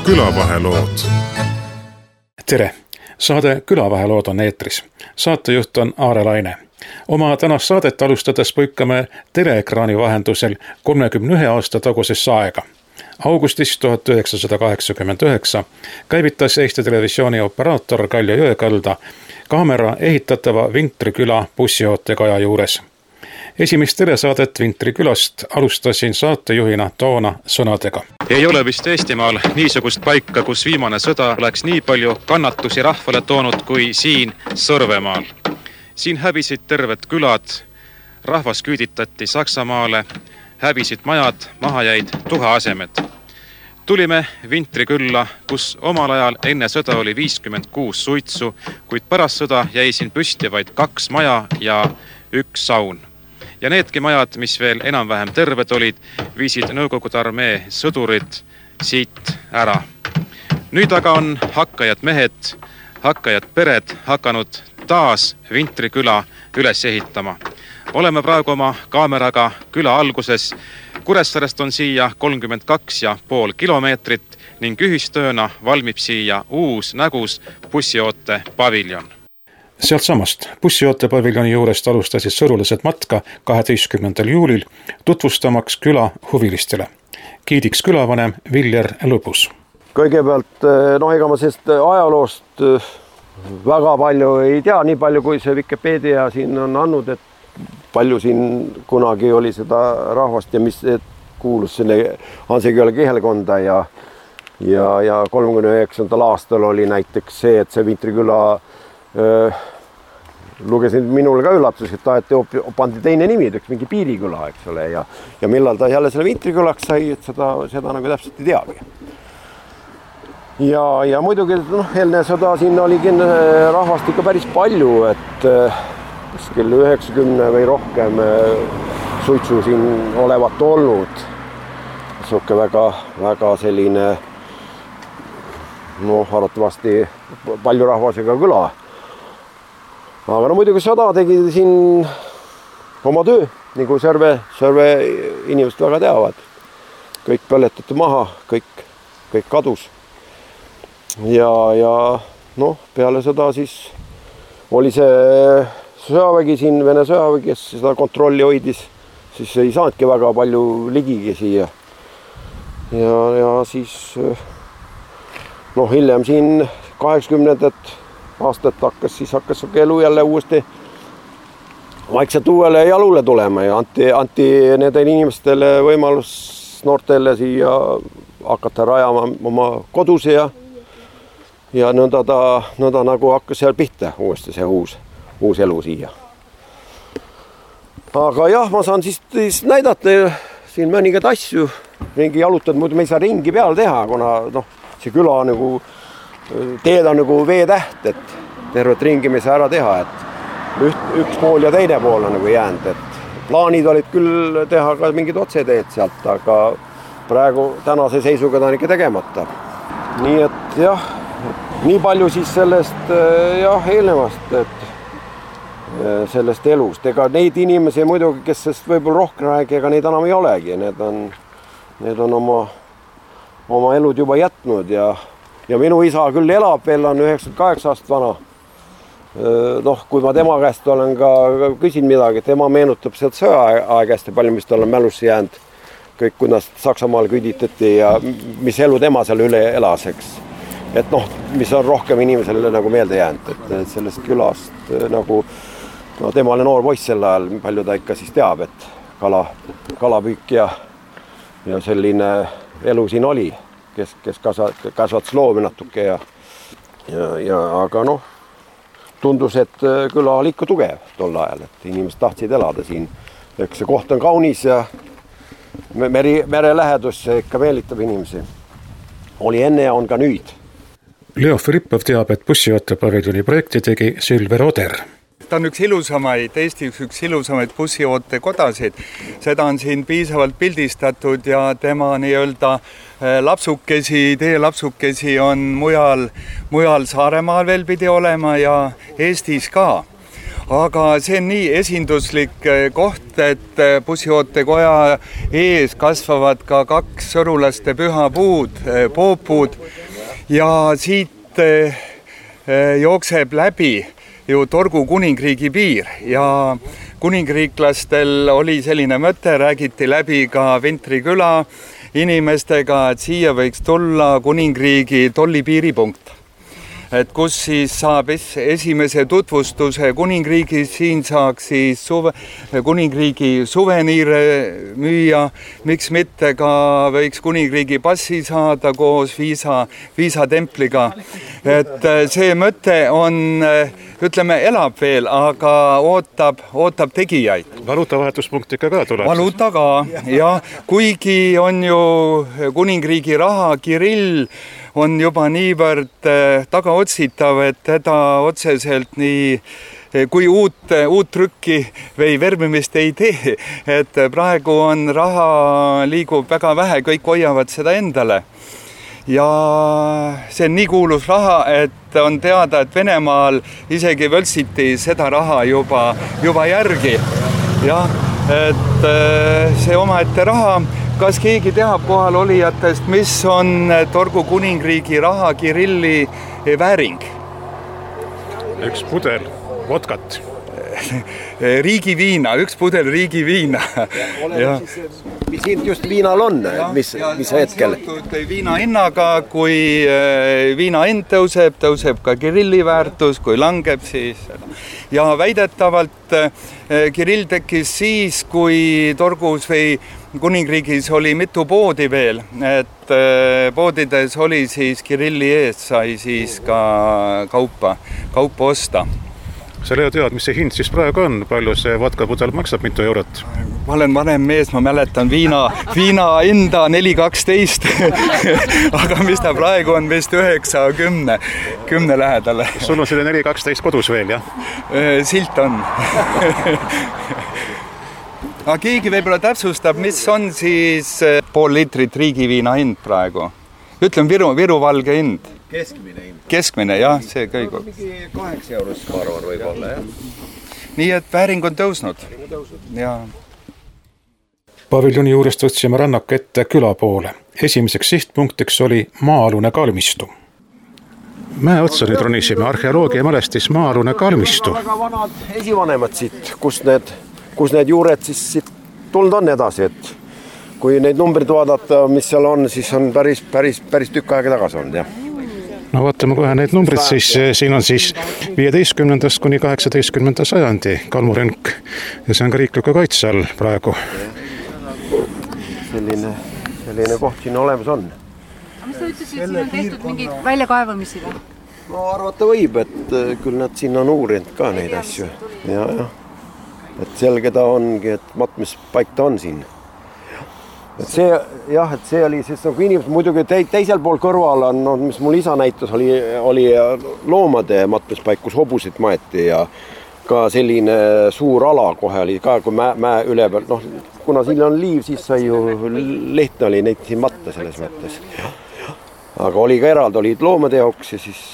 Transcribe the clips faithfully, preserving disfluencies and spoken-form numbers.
külavahelood. Tere! Saade Külavahelood on eetris. Saatejuht on Aare Laine. Oma tänast saadet alustades põikame teleekraani vahendusel kolmekümne ühe aasta tagusesse aega. Augustis tuhat üheksasada kaheksakümmend üheksa käivitas Eesti Televisiooni operaator Kalja Jõekalda kaamera ehitatava Vintri küla bussioottekaja juures. Esimest telesaadet Vintri külast alustasin saatejuhina toona sõnadega. Ei ole vist Eestimaal niisugust paika, kus viimane sõda oleks nii palju kannatusi rahvale toonud kui siin Sõrvemaal. Siin hävisid terved külad, rahvas küüditati Saksamaale, hävisid majad, maha jäid tuha asemed. Tulime Vintri külla, kus omal ajal enne sõda oli viiskümmend kuus suitsu, kuid pärast sõda jäi siin püsti vaid kaks maja ja üks saun. Ja needki majad, mis veel enam-vähem terved olid, viisid Nõukogude armee sõdurid siit ära. Nüüd aga on hakkajad mehed, hakkajad pered hakanud taas Vintri küla üles ehitama. Oleme praegu oma kaameraga küla alguses. Kuressaarest on siia kolmkümmend kaks ja pool kilomeetrit ning ühistööna valmib siia uus nägus bussioote paviljon. Sealt samast bussioote paviljoni juurest alustasid sõrulised matka kaheteistkümnendal juulil tutvustamaks küla huvilistele. Kiidiks külavanem Viljer Lõbus. Kõigepealt, no ega ma sellest ajaloost väga palju ei tea, nii palju kui see Wikipedia siin on andnud, et palju siin kunagi oli seda rahvast ja mis kuulus selle Hansaküla kihelkonda ja, ja, ja kolmekümne üheksandal aastal oli näiteks see, et see Vintri küla öö, lugesin minule ka üllatus, et ta et pandi teine nimi, üks mingi piiriküla, eks ole, ja, ja millal ta jälle selle Vintri külaks sai, et seda, seda nagu täpselt ei teagi. Ja, ja muidugi noh, eelne sõda siin oli rahvast ikka päris palju, et kuskil üheksakümne või rohkem suitsu siin olevat olnud. Suke väga, väga selline no, arvatavasti palju rahvasega küla. Aga no muidugi sõda tegi siin oma töö, nagu Sõrve, Sõrve inimesed väga teavad. Kõik põletati maha, kõik, kõik kadus. Ja, ja noh, peale sõda siis oli see sõjavägi siin, Vene sõjavägi, kes seda kontrolli hoidis, siis ei saanudki väga palju ligigi siia. Ja, ja siis noh, hiljem siin kaheksakümnendat aastat hakkas, siis hakkas elu jälle uuesti vaikselt uuele jalule tulema ja anti, anti nendele inimestele võimalus noortele siia hakata rajama oma koduse ja, ja nõnda, ta, nõnda nagu hakkas seal pihta uuesti see uus, uus elu siia. Aga jah, ma saan siis, siis näidata siin mõningad asju, mingi jalutad, muidu me ei saa ringi peal teha, kuna noh, see küla nagu teed on nagu veetäht, et tervet ringi me ei saa ära teha, et üht, üks pool ja teine pool on nagu jäänud, et plaanid olid küll teha ka mingid otseteed sealt, aga praegu tänase seisuga ta on ikka tegemata. Nii et jah, nii palju siis sellest jah, eelnevast, et sellest elust. Ega neid inimesi muidugi, kes sest võib-olla rohkem räägi, ega neid enam ei olegi. Need on, need on oma, oma elud juba jätnud ja Ja minu isa küll elab veel, on üheksakümmend kaheksa aastat vana. Noh, kui ma tema käest olen ka küsin midagi, tema meenutab sealt sõjaaeg hästi palju, mis tal on mälusse jäänud. Kõik, kuidas Saksamaal küüditati ja mis elu tema seal üle elas, eks. Et noh, mis on rohkem inimesele nagu meelde jäänud, et sellest külast nagu no, tema oli noor poiss sel ajal, palju ta ikka siis teab, et kala, kalapüük ja, ja selline elu siin oli. kes, kes kasvatas loomi natuke ja, ja, ja aga noh, tundus, et küla oli ikka tugev tol ajal, et inimesed tahtsid elada siin. Eks see koht on kaunis ja meri, mere lähedus ikka meelitab inimesi. Oli enne ja on ka nüüd. Leo Filippov teab, et bussioote paviljoni projekti tegi Sylver Oder. Ta on üks ilusamaid, Eestis üks ilusamaid bussioote kodasid. Seda on siin piisavalt pildistatud ja tema nii-öelda lapsukesi, tee lapsukesi on mujal, mujal Saaremaal veel pidi olema ja Eestis ka. aga see on nii esinduslik koht, et bussiootekoja ees kasvavad ka kaks sõrulaste pühapuud, poopuud ja siit jookseb läbi ju Torgu kuningriigi piir ja kuningriiklastel oli selline mõte, räägiti läbi ka Vintri küla inimestega, et siia võiks tulla kuningriigi tollipiiripunkt. Et kus siis saab esimese tutvustuse kuningriigis, siin saaks siis suve, kuningriigi suveniire müüa, miks mitte ka võiks kuningriigi passi saada koos viisa, viisatempliga. Et see mõte on, ütleme, elab veel, aga ootab, ootab tegijaid. Valuutavahetuspunkt ikka ka tuleb? Valuuta ka, ja kuigi on ju kuningriigi raha Kirill, on juba niivõrd tagaotsitav, et teda otseselt nii, kui uut, uut trükki või verbimist ei tee, et praegu on raha, liigub väga vähe, kõik hoiavad seda endale. Ja see on nii kuulus raha, et on teada, et Venemaal isegi võltsiti seda raha juba, juba järgi. Ja, et see omaette raha, kas keegi teab kohal olijatest, mis on Torgu kuningriigi raha Kirilli vääring? Üks pudel vodkat. Riigiviina, üks pudel riigiviina. Ja. Mis hind just viinal on, mis, mis hetkel? Viina hinnaga, kui viina hind tõuseb, tõuseb ka Kirilli väärtus, kui langeb siis. Ja väidetavalt Kirill tekkis siis, kui Torgus või kuningriigis oli mitu poodi veel, et poodides oli siis Kirilli eest sai siis ka kaupa, kaupa osta. Sa tead, mis see hind siis praegu on? Palju see vodkapudel maksab, mitu eurot? Ma olen vanem mees, ma mäletan viina, viina enda neli kaksteist, aga mis ta praegu on vist üheksa kümne, kümne lähedale. Sul on selle neli kaksteist kodus veel, jah? Silt on. Aga keegi võib-olla täpsustab, mis on siis pool liitrit riigiviina hind praegu? Ütlen Viru, Viru valge hind. Keskmine hind. Keskmine, jah, see kõigu. Mingi kaheksa eurost, ma arvan, võib olla, jah. Nii, et vääring on tõusnud. Ja. Paviljoni juurest võtsime rannaka ette küla poole. Esimeseks sihtpunktiks oli maa-alune kalmistu. Mäe otsa nüüd ronisime arheoloogia mälestis maa-alune kalmistu. Väga vanad esivanemad siit, kus need, kus need juured siis siit tulnud on edasi, et kui neid numbrid vaadata, mis seal on, siis on päris, päris, päris tükk aega tagasi olnud, jah. No vaatame kohe neid numbrid, siis siin on siis viieteistkümnendast kuni kaheksateistkümnenda sajandi kalmuränk ja see on ka riikliku kaitse all praegu. Selline, selline koht siin olemas on. Aga mis sa ütlesid, siin on tehtud mingeid väljakaevamisi või? No arvata võib, et küll nad siin on uurinud ka neid asju. Ja, ja. Et selge ta ongi, et matmispaik ta on siin. Et see, jah, et see oli siis nagu inimesed, muidugi teisel pool kõrval on, no, mis mul isa näitas, oli, oli loomade matmispaik, kus hobusid maeti ja ka selline suur ala kohe oli ka, kui mäe, mäe üle peal, noh, kuna siin on liiv, siis sai ju lehtne oli neid siin matta selles mõttes. Aga oli ka eraldi, olid loomade jaoks ja siis...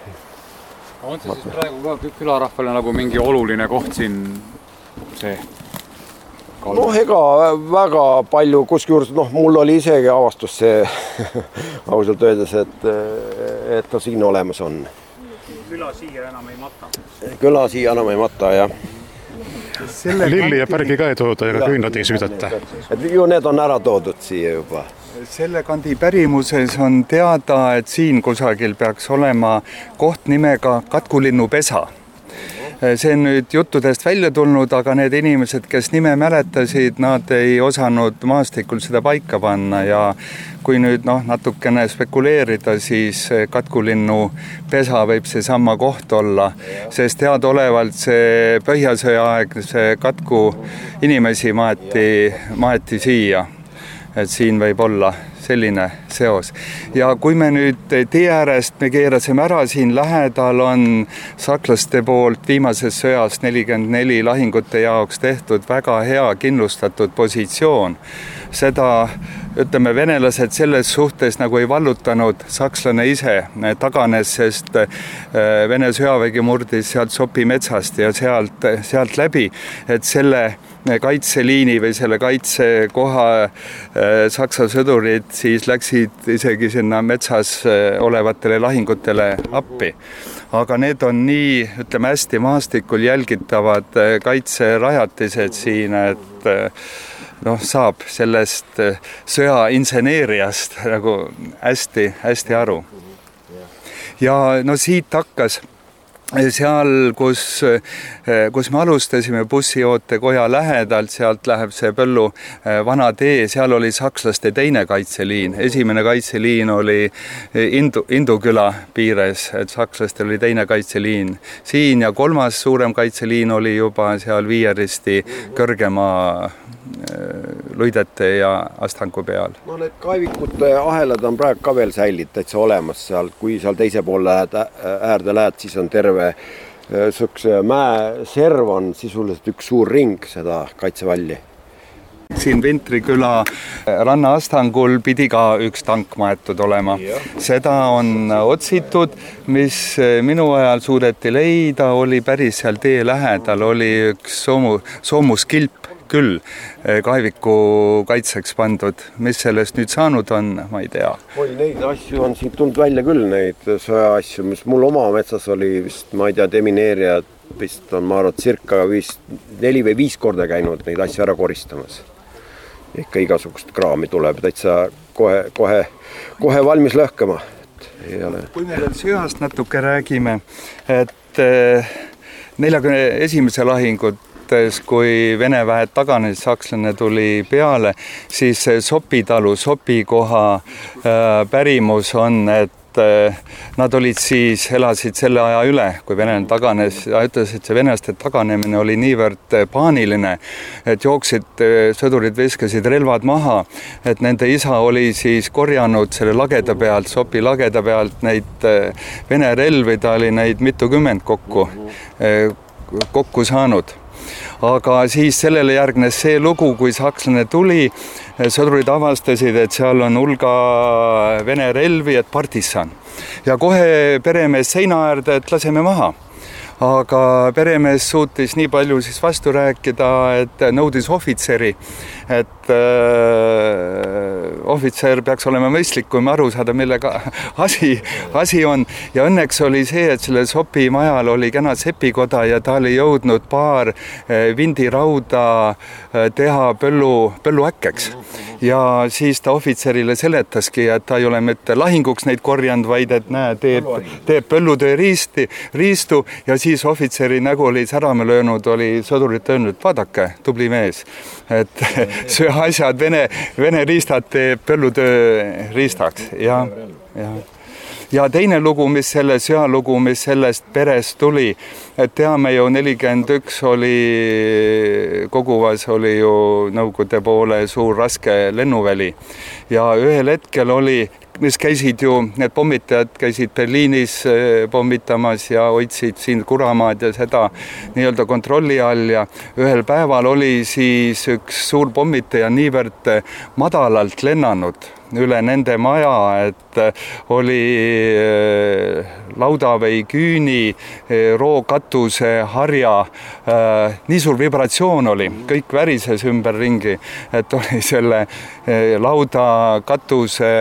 On see siis praegu ka külarahvale nagu mingi oluline koht siin see... Noh, ega väga palju, kuskjuures, noh, mul oli isegi avastus see ausalt öeldes, et, et ta siin olemas on. Küla siia enam ei matta. Küla siia enam ei matta, jah. Lilli ja pärgi ka ei tooda ja küünlad ei süüdata. Et ju need on ära toodud siia juba. Selle kandi pärimuses on teada, et siin kusagil peaks olema koht nimega Katkulinnu pesa. See on nüüd juttudest välja tulnud, aga need inimesed, kes nime mäletasid, nad ei osanud maastikul seda paika panna ja kui nüüd noh, natukene spekuleerida, siis Katkulinnu pesa võib see sama koht olla, sest teadaolevalt see Põhjasõja aeg, see Katku inimesi maeti, maeti siia, et siin võib olla selline seos. Ja kui me nüüd tee äärest me keerasime ära, siin lähedal on saklaste poolt viimases sõjas nelikümmend neli lahingute jaoks tehtud väga hea kindlustatud positsioon. Seda ütleme, venelased selles suhtes nagu ei vallutanud, sakslane ise taganes, sest Vene sõjavägi murdis sealt Sopi metsast ja sealt, sealt läbi, et selle kaitseliini või selle kaitsekoha saksa sõdurid siis läksid isegi sinna metsas olevatele lahingutele appi. Aga need on nii, ütleme, hästi maastikul jälgitavad kaitserajatised siin, et noh, saab sellest sõja inseneeriast nagu hästi, hästi aru. Ja no siit hakkas seal, kus, kus me alustasime bussiootekoja lähedalt, sealt läheb see Põllu vana tee, seal oli sakslaste teine kaitseliin. Esimene kaitseliin oli Indu, Induküla piires, et sakslastel oli teine kaitseliin siin ja kolmas suurem kaitseliin oli juba seal Viieristi kõrgema Luidete ja Astangu peal. No need kaevikute ahelad on praegu ka veel säilit täitsa olemas seal, kui seal teise pool lähed, äärde lähed, siis on terve sükse mäeserv on sisuliselt üks suur ring seda kaitsevalli. Siin Vintriküla ranna Astangul pidi ka üks tank maetud olema. Seda on otsitud, mis minu ajal suudeti leida, oli päris seal tee lähedal, oli üks soomu, soomuskilp küll kaeviku kaitseks pandud. Mis sellest nüüd saanud on, ma ei tea. Oi, neid asju on siin tulnud välja küll, neid sõja asju, mis mul oma metsas oli vist, ma ei tea, demineerijad vist on, ma arvan, cirka vist neli või viis korda käinud neid asju ära koristamas. Ikka igasugust kraami tuleb täitsa kohe, kohe, kohe valmis lõhkama. Ei ole. Kui me veel sõjast natuke räägime, et neljakümne esimese lahingut kui Vene väed taganes, sakslane tuli peale, siis Sopi talu, Sopi koha pärimus on, et nad olid siis, elasid selle aja üle, kui Venel taganes, ja ütles, et see venelaste taganemine oli niivõrd paaniline, et jooksid, sõdurid viskasid relvad maha, et nende isa oli siis korjanud selle lageda pealt, Sopi lageda pealt neid Vene relvi, ta oli neid mitukümmend kokku, kokku saanud. Aga siis sellele järgnes see lugu, kui sakslane tuli, sõdurid avastasid, et seal on hulga Vene relvi, et partisan. Ja kohe peremees seina äärde, et laseme maha. Aga peremees suutis nii palju siis vastu rääkida, et nõudis ohvitseri, et äh, ohvitser peaks olema mõistlik, kui me aru saada, millega asi, asi on. Ja õnneks oli see, et selle Sopi majal oli kena sepikoda ja ta oli jõudnud paar vindirauda teha põllu, põllu äkkeks. Ja siis ta ohvitserile seletaski, et ta ei ole mitte lahinguks neid korjanud, vaid et näe, teeb, teeb põllutöö riisti, riistu ja siis ohvitseri nägu oli särame löönud, oli sõdurit öelnud, vaadake, tubli mees, et söö asjad Vene, Vene riistad teeb põllutöö riistaks. Ja, ja. Ja teine lugu, mis selle sõjalugu, mis sellest perest tuli, et teame ju nelikümmend üks oli, koguvas oli ju Nõukogude poole suur raske lennuväli ja ühel hetkel oli, mis käisid ju, need pommitajad käisid Berliinis pommitamas ja hoidsid siin Kuramaad ja seda nii-öelda kontrolli all ja ühel päeval oli siis üks suur pommitaja niivõrd madalalt lennanud üle nende maja, et oli lauda või küüni, rookatuse, harja, nii suur vibratsioon oli, kõik värises ümber ringi, et oli selle lauda katuse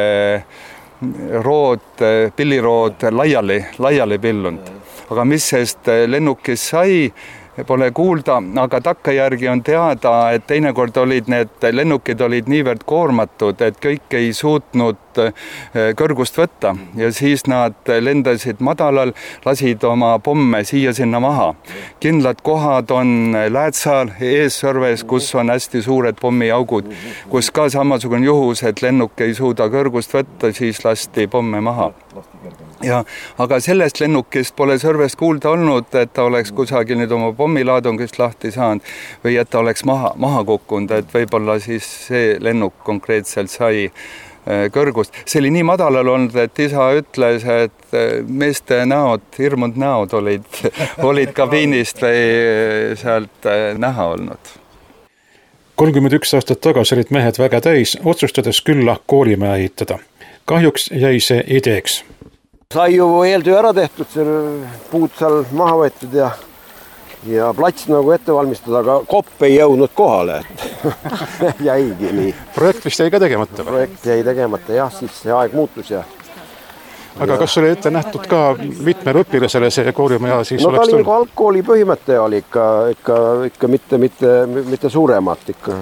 rood, pillirood laiali, laiali pillunud. Aga mis sest lennukis sai, pole kuulda, aga takkajärgi on teada, et teinekord olid need lennukid olid niivõrd koormatud, et kõik ei suutnud kõrgust võtta ja siis nad lendasid madalal, lasid oma pomme siia sinna maha. Kindlad kohad on Läätsal eessõrves, kus on hästi suured pommiaugud, kus ka samasugune juhus, et lennuk ei suuda kõrgust võtta, siis lasti pomme maha. Ja, aga sellest lennukist pole sõrvest kuulda olnud, et ta oleks kusagil nüüd oma pommilaadungist lahti saanud või et ta oleks maha, maha kukkunud, et võib-olla siis see lennuk konkreetselt sai kõrgust. See oli nii madalal olnud, et isa ütles, et meeste näod, hirmunud näod olid, olid kabiinist või sealt näha olnud. kolmkümmend üks aastat tagasi olid mehed väga täis, otsustades külla koolimaja ehitada. Kahjuks jäi see ideeks. Sai ju eeltöö ära tehtud, see puud seal maha võetud ja, ja plats nagu ette valmistada, aga kopp ei jõudnud kohale, et jäigi nii. Projekt vist jäi ka tegemata? Projekt jäi tegemata, jah, siis see aeg muutus ja aga kas oli ette nähtud ka mitmel õpilasele see koolimaja siis no oleks tulnud? No ta oli algkooli põhimõte oli ikka, ikka, ikka mitte, mitte, mitte suuremat ikka.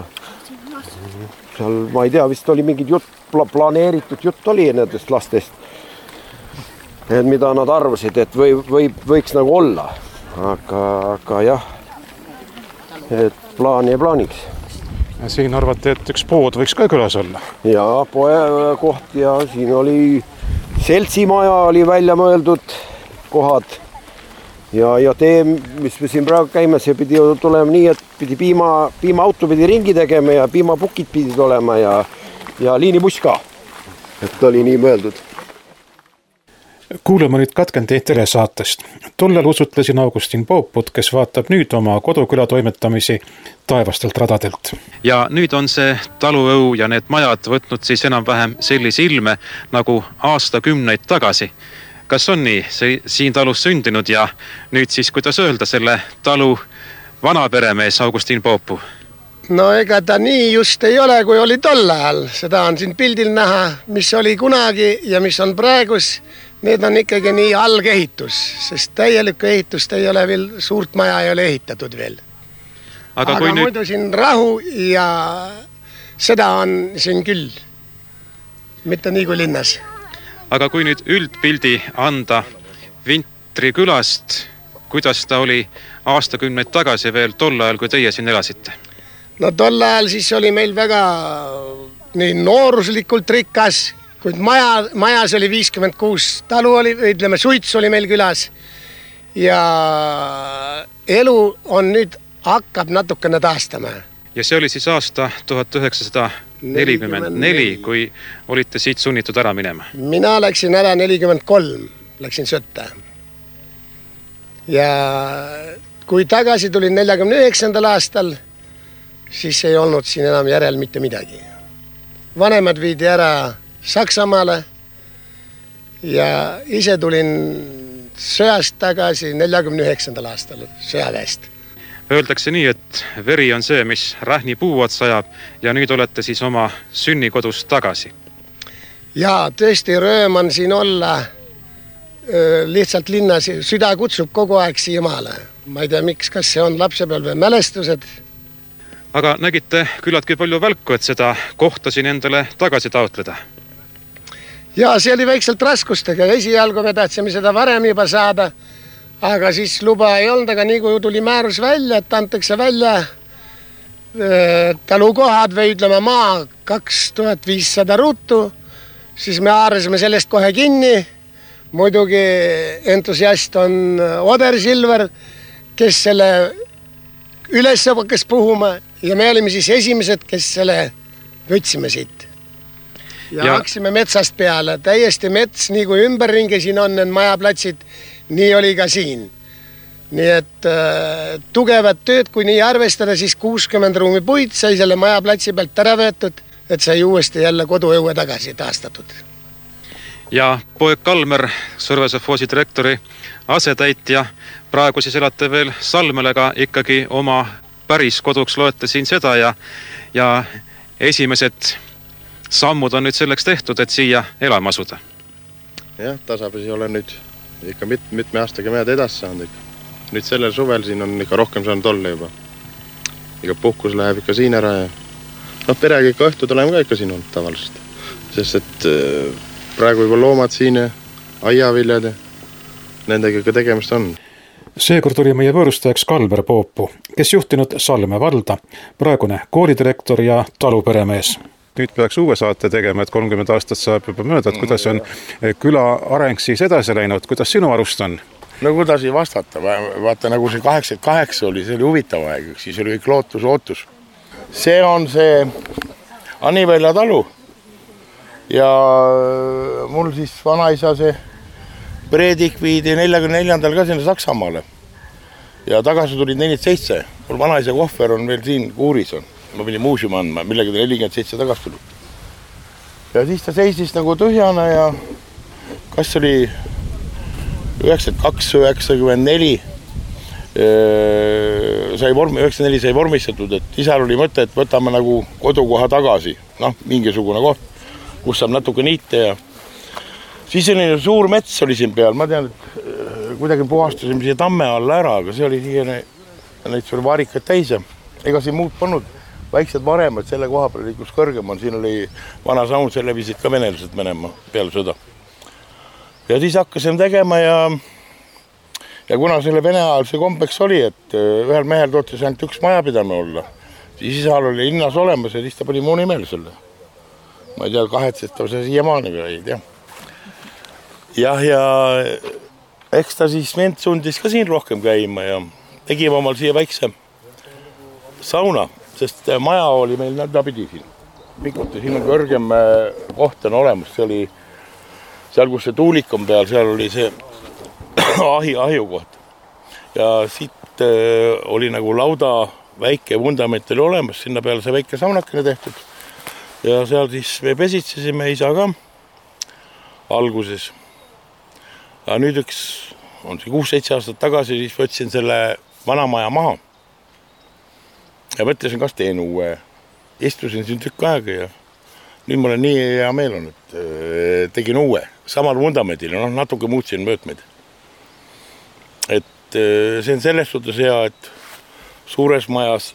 Seal, ma ei tea, vist oli mingid jutt, planeeritud jutt oli nendest lastest, et mida nad arvasid, et või, või, võiks nagu olla. Aga, aga jah, et plaan ja plaaniks. Ja siin arvati, et üks pood võiks ka külas olla. Ja poe koht ja siin oli seltsimaja oli välja mõeldud kohad ja, ja tee, mis me siin praegu käime, see pidi tulema nii, et pidi piima, piimaauto pidi ringi tegema ja piimapukid pidid olema ja, ja liinibuss ka, et oli nii mõeldud. Kuulame nüüd katkendi telesaatest. Tollel usutlesin Augustin Pooput, kes vaatab nüüd oma koduküla toimetamisi taevastelt radadelt. Ja nüüd on see taluõu ja need majad võtnud siis enam-vähem sellise ilme nagu aastakümneid tagasi. Kas on nii see siin talus sündinud ja nüüd siis, kuidas öelda, selle talu vanaperemees Augustin Poopu? No ega ta nii just ei ole, kui oli tol ajal. Seda on siin pildil näha, mis oli kunagi ja mis on praegus. Need on ikkagi nii algehitus, sest täielikku ehitust ei ole veel, suurt maja ei ole ehitatud veel. Aga, Aga nüüd... muidu siin rahu ja seda on siin küll, mitte nii kui linnas. Aga kui nüüd üldpildi anda Vintri külast, kuidas ta oli aastakümneid tagasi veel tol ajal, kui teie siin elasite? No tol ajal siis oli meil väga nii nooruslikult rikas, kuid maja, majas oli viiskümmend kuus talu oli, ütleme, suits oli meil külas ja elu on nüüd hakkab natukene taastama. Ja see oli siis aasta tuhat üheksasada nelikümmend neli, kui olite siit sunnitud ära minema? Mina läksin ära nelikümmend kolm, läksin sõtta. Ja kui tagasi tulin neljakümne üheksandal aastal, siis ei olnud siin enam järel mitte midagi. Vanemad viidi ära Saksamaale ja ise tulin sõjast tagasi neljakümne üheksandal aastal sõjaväest. Öeldakse nii, et veri on see, mis rähni puu otsa ajab ja nüüd olete siis oma sünnikodus tagasi. Ja tõesti rööm on siin olla lihtsalt linnas, süda kutsub kogu aeg siiamaale. Ma ei tea, miks, kas see on lapsepõlve mälestused. Aga nägite küllaltki palju välku, et seda kohta siin endale tagasi taotleda? Ja see oli väikselt raskustega. Esialgu me tahtsime seda varem juba saada, aga siis luba ei olnud, aga nii kui tuli määrus välja, et antakse välja talukohad või ütleme maa kaks tuhat viissada ruutu, siis me haarasime sellest kohe kinni. Muidugi entusiast on Oder Silver, kes selle üles hakkas puhuma ja me olime siis esimesed, kes selle võtsime siit. Ja, ja haksime metsast peale, täiesti mets, nii kui ümberringi siin on need majaplatsid, nii oli ka siin. Nii et äh, tugevat tööd, kui nii arvestada, siis kuuskümmend ruumi puid sai selle majaplatsi pealt ära võetud, et sai uuesti jälle koduõue tagasi taastatud. Ja poeg Kalmer, Sõrvesõfoosi direktori asetäitja, praegu siis elate veel Salmelega ikkagi oma päris koduks loete siin seda ja, ja esimesed sammud on nüüd selleks tehtud, et siia elama asuda. Jah, tasapisi olen nüüd ikka mit, mitme aastaga mehed edasi saanud ikka. Nüüd sellel suvel siin on ikka rohkem saanud olla juba. Iga puhkus läheb ikka siin ära ja noh, perega ikka õhtud oleme ka ikka siin olnud tavaliselt. Sest et praegu juba loomad siin ja aiaviljad ja nendega ikka tegemist on. Seekord oli meie võõrustajaks Kalmer Poopu, kes juhtinud Salme valda, praegune koolidirektor ja taluperemees. Nüüd peaks uue saate tegema, et kolmkümmend aastat saab juba mööda, et kuidas on küla areng siis edasi läinud, kuidas sinu arust on? No kuidas ei vastata, vaata nagu see kaheksakümmend kaheksa oli, see oli huvitav aeg, siis oli kõik lootus, ootus. See on see Anivälja talu ja mul siis vanaisa see preedik viidi neljakümne neljandal ka sinna Saksamaale ja tagasi tulid nelikümmend seitse. Mul vanaisa kohver on veel siin kuuris on. ma pidin muuseumi andma, millega ta nelikümmend seitse tagasi tuli. Ja siis ta seisis nagu tühjana ja kas oli üheksakümmend kaks üheksakümmend neli sai vormi, üheksakümmend neli sai vormistatud, et isal oli mõte, et võtame nagu kodukoha tagasi, noh, mingisugune koht, kus saab natuke niite ja siis oli suur mets oli siin peal, ma tean, et kuidagi puhastasime siia tamme alla ära, aga see oli siia, neid oli vaarikaid täis ja ega siin muud polnud, väiksed varemad selle koha peal oli, kus kõrgem on, siin oli vana saun, selle viisid ka venelased Venemaa peale sõda. Ja siis hakkasime tegema ja ja kuna selle Vene ajal see kombeks oli, et ühel mehel tootis ainult üks majapidame olla, siis isal oli linnas olemas ja siis ta pani mu nimel selle. Ma ei tea, kahetsetav see siiamaani või ei tea. Jah, ja eks ta siis vend sundis ka siin rohkem käima ja tegime omal siia väikse sauna, sest maja oli meil nõnda pidi siin. Pikuti, siin on kõrgem koht on olemas, see oli seal, kus see tuulik on peal, seal oli see ahi, ahjukoht. Ja siit oli nagu lauda väike vundament oli olemas, sinna peale see väike saunakene tehtud. Ja seal siis me pesitsesime isa ka alguses. Ja nüüd üks on see kuus-seitse aastat tagasi, siis võtsin selle vanamaja maha. Ja mõtlesin, kas teen uue. Istusin siin tükk aega ja nüüd mul on nii hea meel on, et tegin uue. Samal vundamendil, no natuke muutsin mõõtmeid. Et see on selles suhtes hea, et suures majas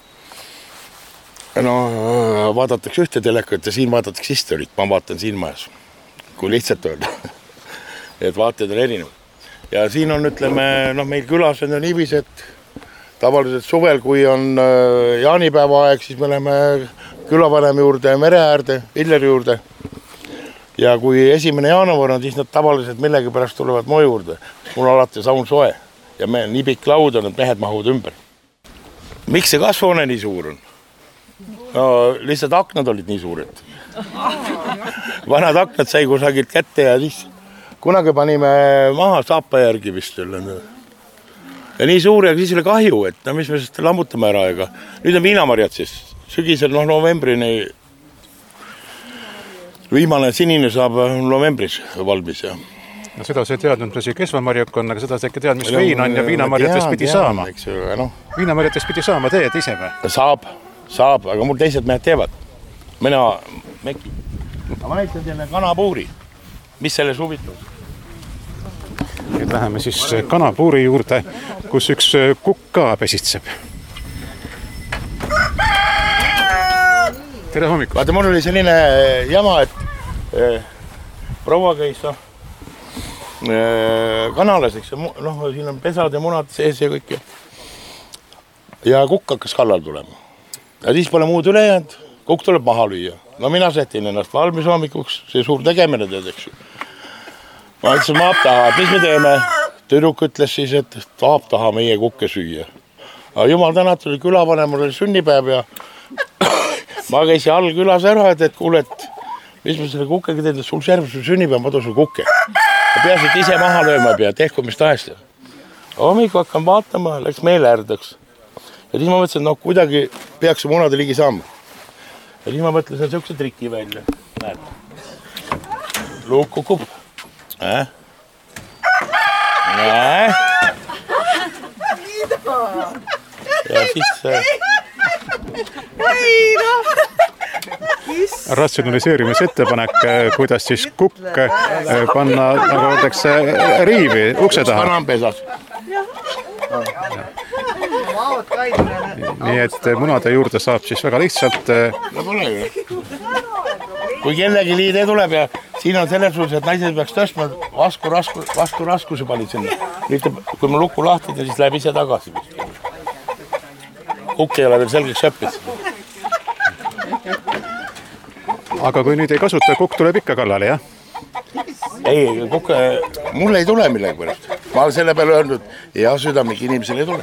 no, vaadatakse ühte telekat ja siin vaadatakse historit. Ma vaatan siin majas, kui lihtsalt öelda. Et vaated on erinev. Ja siin on, ütleme, no meil külas on niivis, et tavaliselt suvel, kui on jaanipäeva aeg, siis me läheme külavanemi juurde, mere äärde, Villeri juurde. Ja kui esimene jaanuar on, siis nad tavaliselt millegi pärast tulevad mu juurde. Mul on alati saun soe ja me nii pikk laud on, et mehed mahuvad ümber. Miks see kasvuhoone nii suur on? No, lihtsalt aknad olid nii suured. Vanad aknad sai kusagilt kätte ja siis kunagi panime maha saapa järgi vist üle. Ja nii suur ja siis oli kahju, et no mis me sest lammutame ära ega. Nüüd on viinamarjad siis. Sügisel no, novembrini viimane sinine saab novembris valmis. Ja. No seda sa ei teadnud, mis kesvamarjuk on, aga seda sa ikka tead, mis no, vein on ja viinamarjatest pidi tean, saama. Ju, no. Viinamarjatest pidi saama, teed ise või? Saab, saab, aga mul teised mehed teevad. Mina, meki. Ma näitan teile kanapuuri. Mis selles huvitav? Nüüd läheme siis kanapuuri juurde, kus üks kukk ka pesitseb. Tere hommikust. Vaata, mul oli selline jama, et eh, proua käis no, eh, kanalas, eks, noh, siin on pesad ja munad sees ja kõik. Ja kukk hakkas kallal tulema. Ja siis pole muud üle jäänud, kukk tuleb maha lüüa. No mina sätin ennast valmis hommikuks, see suur tegemine teed, eks ju. Ma ütlesin maap taha, et mis me teeme? Tüdruk ütles siis, et tahab taha meie kukke süüa. Aga jumal tänatud oli külavanem, mul oli sünnipäev ja ma käisin all külas ära, et, et kuule, et mis me selle kukkega teed, et sul järgmine sul sünnipäev, ma toon sul kukke. Ja peas, et ise maha lööma pea, tehku mis tahest. Hommiku hakkan vaatama, läks meele ärdaks. Ja siis ma mõtlesin, et no kuidagi peaks munade ligi saama. Ja siis ma mõtlesin sihukese triki välja. Näed. Luuk kukub. Äh? Näe. Ja siis... Ratsionaliseerimise ettepanek, kuidas siis kukk panna, nagu öeldakse, riivi ukse taha. Kananpesas. Nii et munade juurde saab siis väga lihtsalt... No pole ju. Kui kellegi liide tuleb ja siin on selles suhtes, et naised peaks tõstma vasku, rasku, vasku raskuse panid sinna. Nüüd, kui ma luku lahti, siis läheb ise tagasi. Kukk ei ole veel selgeks õppis. Aga kui nüüd ei kasuta, kukk tuleb ikka kallale, jah? Ei, kukk, mul ei tule millegi pärast. Ma olen selle peale öelnud, ja südamik inimesel ei tule.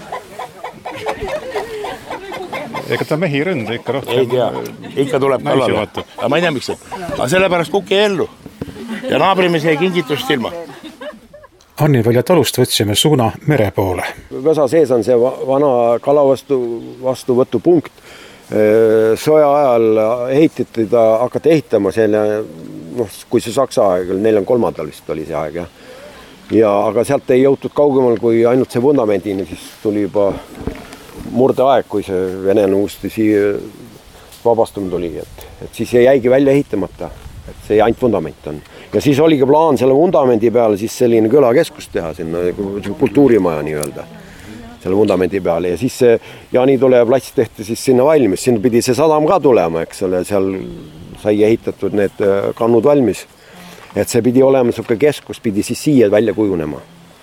Ega ta mehi rõnd ikka rohkem. Ei tea, ikka tuleb kallale. Aga ma ei tea, miks see. Aga sellepärast kukk ei ellu. Ja naabrimis jäi kingitust ilma. Annivälja talust võtsime suuna mere poole. Võsa sees on see vana kala vastu, vastuvõtu punkt. sõja ajal ehitati ta, hakati ehitama selle, noh, kui see Saksa aeg, neljakümne kolmandal vist oli see aeg, jah. Ja, aga sealt ei jõutud kaugemal kui ainult see vundamendini, siis tuli juba murdeaeg, kui see Venene uuesti siia vabastum tuli, et, et siis jäigi välja ehitamata, et see ainult vundament on. Ja siis oligi plaan selle vundamendi peale siis selline külakeskus teha sinna, kultuurimaja nii öelda, selle vundamendi peale. Ja siis see Jaanitule plats tehti siis sinna valmis, sinna pidi see sadam ka tulema, eks ole, seal sai ehitatud need kannud valmis. Et see pidi olema selline keskus, pidi siis siia välja kujunema.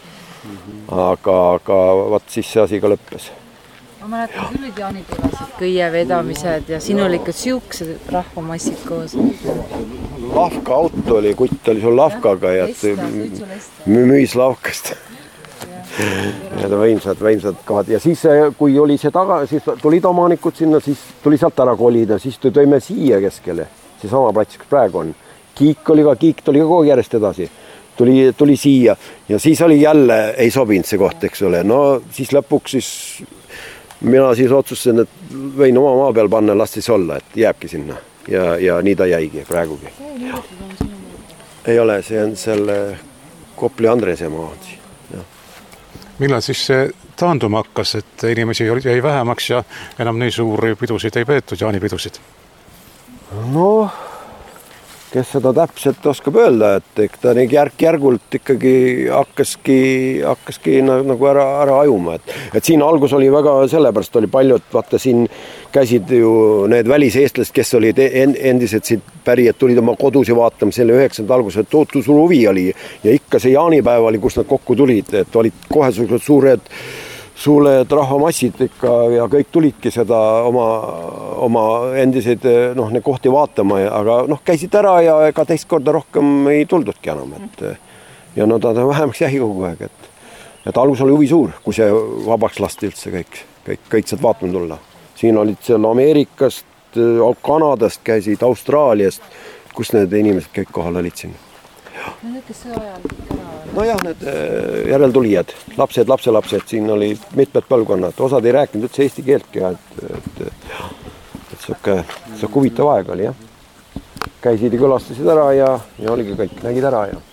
Aga, aga vaat siis see asi ka lõppes. Ma mäletan küll, et Jaanitulasid kõie vedamised ja siin oli ikka siuksed rahvamassid koos. Lavka auto oli, kutt oli sul lavkaga ja müüs lavkast. Need võimsad, võimsad kohad. Ja siis, kui oli see taga, siis tulid omanikud sinna, siis tuli sealt ära kolida, siis tõime siia keskele, see sama plats, kus praegu on. Kiik oli ka, kiik tuli ka kogu järjest edasi. Tuli, tuli siia ja siis oli jälle, ei sobinud see koht, eks ole. No siis lõpuks siis mina siis otsustasin, et võin oma maa peal panna, last siis olla, et jääbki sinna. Ja, ja nii ta jäigi praegugi. Ei ole, see on selle Kopli Andrese maa. Millal siis see taanduma hakkas, et inimesi jäi vähemaks ja enam nii suuri pidusid ei peetud, jaanipidusid? No, kes seda täpselt oskab öelda, et ta järk-järgult ikkagi hakkaski, hakkaski nagu ära, ära ajuma. Et, et siin algus oli väga, sellepärast oli palju, et vaata siin käisid ju need väliseestlased, kes olid endised siit pärijad, tulid oma kodusi vaatama selle üheksanda alguse, tootu suur huvi oli ja ikka see jaanipäev oli, kus nad kokku tulid, et olid kohe suured suured rahvamassid ikka ja kõik tulidki seda oma, oma endiseid noh, need kohti vaatama, aga noh, käisid ära ja ega teist korda rohkem ei tuldudki enam, et ja no ta vähemaks jäi kogu aeg, et, et algus oli huvi suur, kui see vabaks lasti üldse kõik, kõik, kõik saad vaatama tulla. Siin olid seal Ameerikast, Kanadast käisid, Austraaliast, kus need inimesed kõik kohal olid siin. Need, kes sõja ajal ära? No jah, need järeltulijad, lapsed, lapselapsed, siin oli mitmed põlvkonnad, osad ei rääkinud üldse eesti keeltki, et, et, et siuke, siuke huvitav aeg oli, jah. Käisid ja külastasid ära ja, ja oligi kõik, nägid ära ja.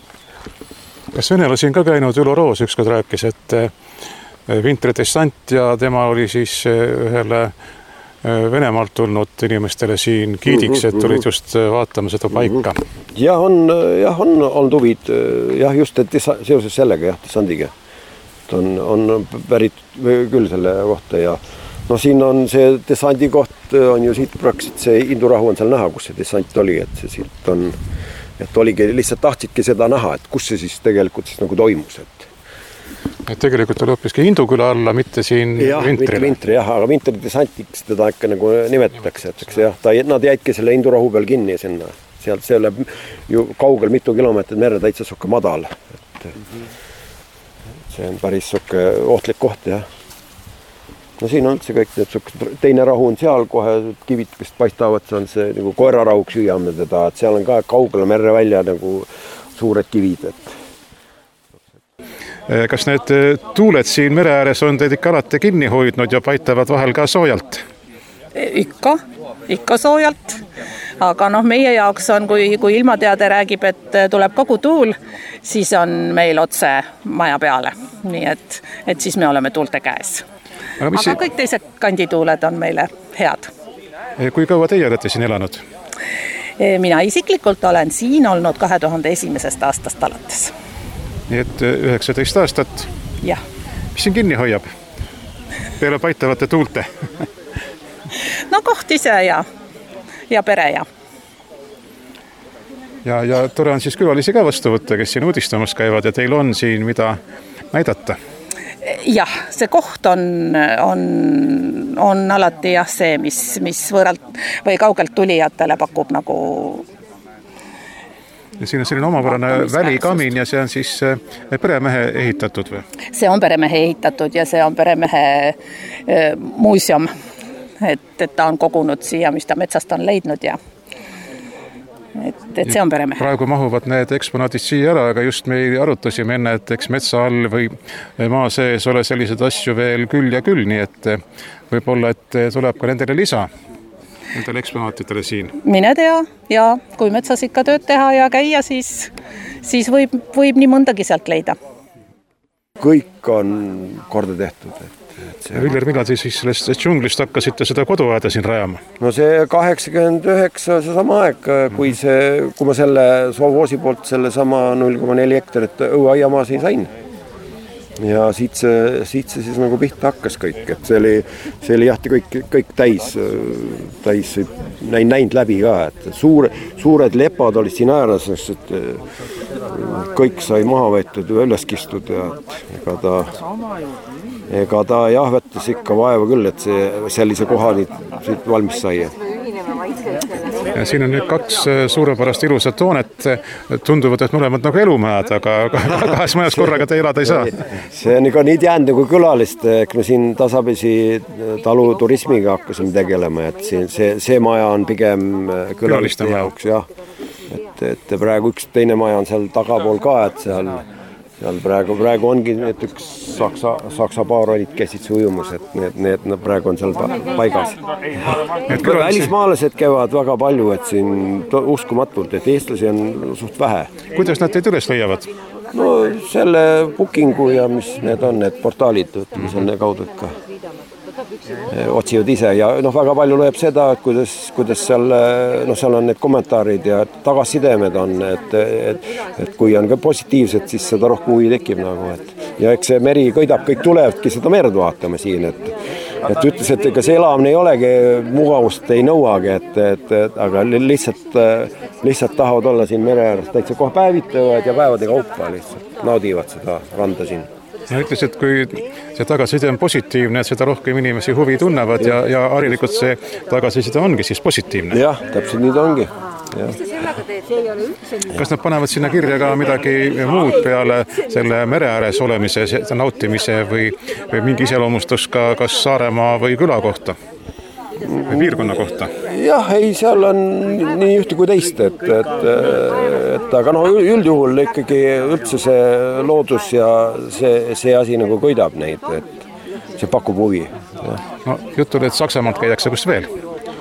Kas venelasi on ka käinud Ülo Roos ükskord rääkis, et Vintri dessant ja tema oli siis ühele Venemaalt tulnud inimestele siin kiidiks, et tulid just vaatama seda paika. Jah, on, jah, on olnud huvid, jah, just et seoses sellega, jah, dessandiga. On, on pärit küll selle kohta ja no siin on see dessandi koht, on ju siit praktiliselt see Indurahu on seal näha, kus see dessant oli, et see siit on, et oligi, lihtsalt tahtsidki seda näha, et kus see siis tegelikult siis nagu toimus, et et tegelikult oli hoopiski Induküla alla, mitte siin jah, Vintrile. Mitte Vintri, jah, aga Vintri desantiks teda ikka nagu nimetatakse, et eks jah, ta, nad jäidki selle Indurahu peal kinni sinna. Sealt see läheb ju kaugel mitu kilomeetrit merre täitsa sukke madal. Et see on päris sukke ohtlik koht, jah. No siin on üldse kõik need sukke, teine rahu on seal kohe, kivid, kes paistavad, see on see nagu koerarahuks hüüame teda, et seal on ka kaugel merre välja nagu suured kivid, et kas need tuuled siin mere ääres on teid ikka alati kinni hoidnud ja paitavad vahel ka soojalt? Ikka, ikka soojalt. Aga noh, meie jaoks on, kui, kui ilmateade räägib, et tuleb kogu tuul, siis on meil otse maja peale. Nii et, et siis me oleme tuulte käes. Aga, Aga kõik teised kandituuled on meile head. Kui kaua teie olete siin elanud? Mina isiklikult olen siin olnud kahe tuhande esimesest aastast alates. Nii et üheksateist aastat. Jah. Mis siin kinni hoiab? Peale paitavate tuulte. No koht ise ja, ja pere ja. Ja, ja tore on siis külalisi ka vastu võtta, kes siin uudistamas käivad ja teil on siin mida näidata? Jah, see koht on, on, on alati jah see, mis, mis võralt või kaugelt tulijatele pakub nagu ja siin on selline omapärane välikamin ja see on siis peremehe ehitatud või? See on peremehe ehitatud ja see on peremehe e, muuseum, et, et ta on kogunud siia, mis ta metsast on leidnud ja et, et see on peremehe. Praegu mahuvad need eksponaadid siia ära, aga just me arutasime enne, et eks metsa all või maa sees ole sellised asju veel küll ja küll, nii et võib-olla, et tuleb ka nendele lisa. nendele eksponaatidele siin? Mine tea ja kui metsas ikka tööd teha ja käia, siis, siis võib, võib nii mõndagi sealt leida. Kõik on korda tehtud. Et, et see... Viljar, millal te siis sellest džunglist hakkasite seda koduaeda siin rajama? No see kaheksakümmend üheksa see sama aeg, kui, see, kui ma selle Sovoosi poolt selle sama null koma neli hektarit õuaiamaa siin sain. Ja siit see, siit see siis nagu pihta hakkas kõik, et see oli, see oli jahti kõik, kõik täis, täis näin, näinud läbi ka, et suure, suured lepad olid siin ääres, et kõik sai maha võetud ja üles kistud ja ega ta, ega ta jahvetas ikka vaeva küll, et see sellise koha siit valmis sai. Ja siin on nüüd kaks suurepärast ilusat hoonet, tunduvad, et mõlemad nagu elumäed, aga kahes majas korraga te elada ei saa. See on ikka nii teadnud nagu külalist, eks me siin tasapisi taluturismiga hakkasime tegelema, et siin, see, see maja on pigem külaliste jaoks, jah. Et, et praegu üks teine maja on seal tagapool ka, et seal, seal praegu, praegu ongi need üks saksa, saksa paar olid käisid ujumus, et need, need no, praegu on seal paigas. Välismaalased käivad väga palju, et siin uskumatult, et eestlasi on suht vähe. Kuidas nad teid üles leiavad? No selle bookingu ja mis need on, need portaalid, ütleme selle kaudu ikka otsivad ise ja noh, väga palju loeb seda, et kuidas, kuidas seal, noh, seal on need kommentaarid ja tagasidemed on, et, et, et kui on ka positiivsed, siis seda rohkem huvi tekib nagu, et ja eks see meri kõidab, kõik tulevadki seda merd vaatama siin, et et ütles, et ega see elamine ei olegi mugavust, ei nõuagi, et, et, et aga lihtsalt, lihtsalt tahavad olla siin mere ääres, täitsa kohe päevitavad ja päevade kaupa lihtsalt naudivad seda randa siin. Ja ütles, et kui see tagasiside on positiivne, et seda rohkem inimesi huvi tunnevad ja, ja harilikult see tagasiside ongi siis positiivne. Jah, täpselt nii ta ongi. Ja. Kas nad panevad sinna kirja ka midagi muud peale selle mere ääres olemise, nautimise või, või mingi iseloomustus ka kas Saaremaa või küla kohta? Või piirkonna kohta? Jah, ei, seal on nii ühte kui teist, et, et, et aga no üldjuhul ikkagi üldse see loodus ja see, see asi nagu kõidab neid, et see pakub huvi. No, jutul, et Saksamaalt käidakse kus veel?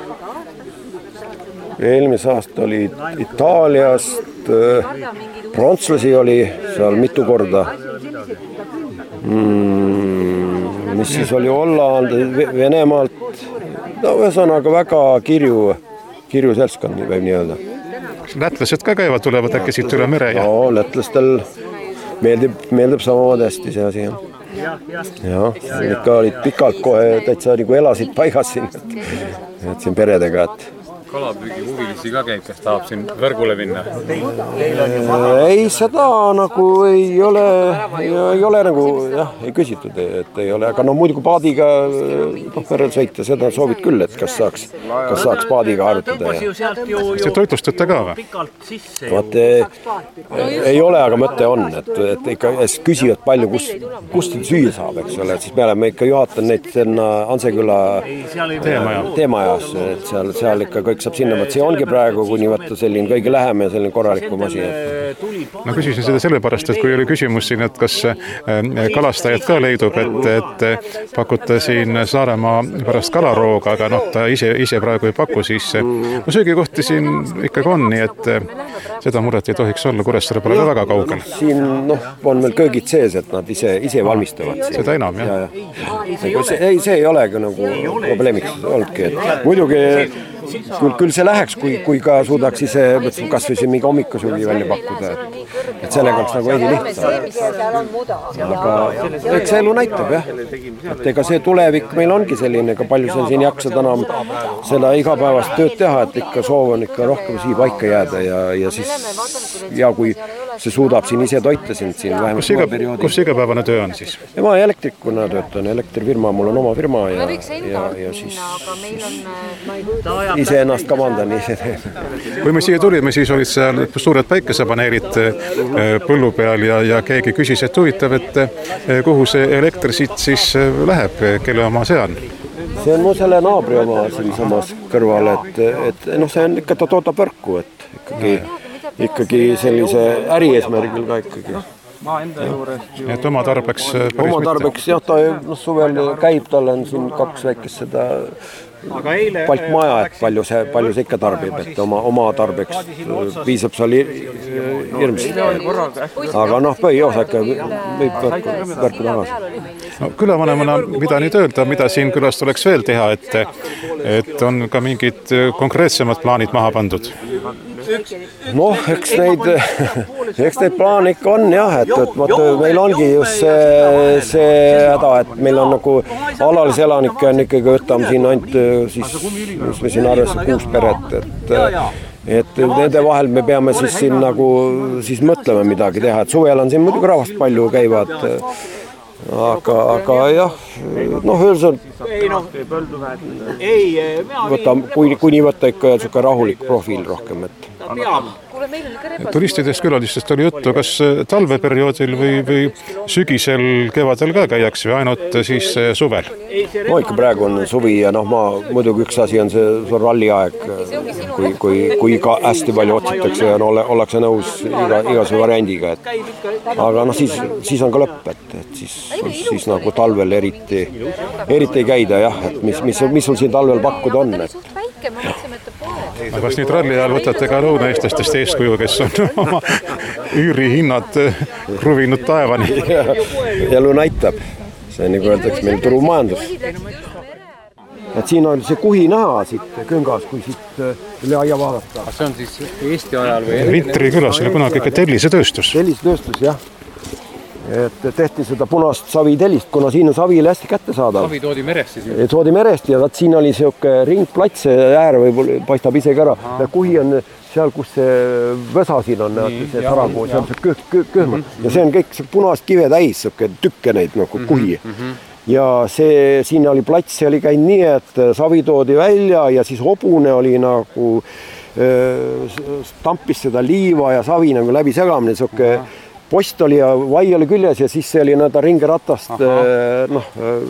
Eelmise aasta oli Itaaliast, prantslasi oli seal mitu korda. Mm, mis siis oli Holland, Venemaalt, no ühesõnaga väga kirju, kirju seltskond, võib nii öelda. Lätlased ka käivad, tulevad äkki siit üle mere? Ja? No, lätlastel meeldib, meeldib samamoodi hästi see asi. Ja, ikka olid pikalt kohe, täitsa nagu elasid paigas siin, et, et siin peredega, et kalapüügi huvilisi ka käib, kes tahab siin võrgule minna? Ei, seda nagu ei ole, ei ole nagu, jah, ei küsitud, et ei ole, aga no muidu kui paadiga noh, merel sõita, seda soovid küll, et kas saaks, kas saaks paadiga harjutada. Ja. See toitlustate ka või? Vaat ei ole, aga mõte on, et, et ikka küsivad palju, kus, kust süüa saab, eks ole, et siis me oleme ikka juhatan neid sinna Anseküla teemajas, et seal, seal ikka kõik saab sinna, et see ongi praegu kuni võtta selline kõige lähem ja selline korralikum asi. Ma küsisin seda sellepärast, et kui oli küsimus siin, et kas kalastajad ka leidub, et, et pakute siin Saaremaa pärast kalarooga, aga noh, ta ise, ise praegu ei paku, siis no, söögikohti siin ikkagi on, nii et seda muret ei tohiks olla, Kuressaare pole väga kaugel. Siin noh, on meil köögid sees, et nad ise, ise valmistavad. Siin. Seda enam, jah? Ja, ja. See, ei, see ei olegi nagu probleemiks olnudki, et muidugi küll, küll see läheks, kui, kui ka suudaks ise kas või siin mingi hommikusugi välja pakkuda, et, et sellega oleks nagu veidi lihtsam. Aga eks elu näitab, jah. Et ega see tulevik meil ongi selline, ega palju seal siin jaksad enam seda igapäevast tööd teha, et ikka soov on ikka rohkem siia paika jääda ja, ja siis ja kui see suudab siin ise toita sind siin vähemalt kus, iga, kus igapäevane töö on siis? Ja ma elektrikuna töötan, elektrifirma, mul on oma firma ja, ja, ja siis ise ennast kamandan, ise teen. Kui me siia tulime, siis olid seal suured päikesepaneelid põllu peal ja, ja keegi küsis, et huvitav, et kuhu see elekter siit siis läheb, kelle oma see on? See on mu selle naabri oma siin samas kõrval, et, et noh, see on ikka, ta toodab võrku, et ikkagi, ikkagi sellise ärieesmärgil ka ikkagi. Et oma tarbeks päris oma tarbeks, jah, ta no, suvel käib, tal on siin kaks väikest seda palkmaja, et palju see, palju see ikka tarbib, et oma, oma tarbeks piisab seal hirmsasti. Aga noh, põhiosa ikka võib võrku, võrku tagasi. No, külavanemana, mida nüüd öelda, mida siin külas tuleks veel teha, et, et on ka mingid konkreetsemad plaanid maha pandud? Noh, eks neid, eks neid plaane ikka on jah, et, et vaata, meil ongi just see, see häda, et meil on nagu alalise elanikke on ikkagi võtame siin ainult siis, mis me siin arvesse kuus peret, et et nende vahel me peame siis siin nagu siis mõtlema midagi teha, et suvel on siin muidugi rahvast palju käivad, aga, aga jah, noh, võtame, kui, kui nii võtta ikka niisugune rahulik profiil rohkem, et turistidest külalistest oli juttu, kas talveperioodil või, või sügisel, kevadel ka käiakse või ainult siis suvel? No ikka praegu on suvi ja noh, ma muidugi üks asi on see, see ralliaeg, kui, kui, kui ka hästi palju otsitakse ja no, ollakse nõus iga, igase variandiga, et aga noh, siis, siis on ka lõpp, et, et siis, siis nagu talvel eriti, eriti ei käida jah, et mis, mis, mis sul siin talvel pakkuda on, et aga kas nüüd ralli ajal võtate ka lõunaeestlastest eeskuju, kes on oma üürihinnad kruvinud taevani? Elu näitab. See on nagu öeldaks meil turumajandus. Et siin on see kuhi näha siit küngas, kui siit üle aia vaadata. See on siis Eesti ajal või? Vintri külas oli kunagi ikka tellisetööstus. Tellisetööstus, jah. Et tehti seda punast savitellist, kuna siin on savile hästi kätte saada. Savi toodi merest siis? Toodi merest ja vaat siin oli siuke ringplats, äär võib paistab isegi ära. Ja kuhi on seal, kus see võsa siin on, nii, see sarapuu, see on see köh, köh, köhma. Mm -hmm. Ja see on kõik see punast kive täis, siuke tükke neid nagu kuhi. Mm -hmm. Ja see, siin oli plats, see oli käinud nii, et savi toodi välja ja siis hobune oli nagu äh, tampis seda liiva ja savi nagu läbi segamine, siuke uh -huh. post oli ja vai oli küljes ja siis see oli nõnda ringeratast noh,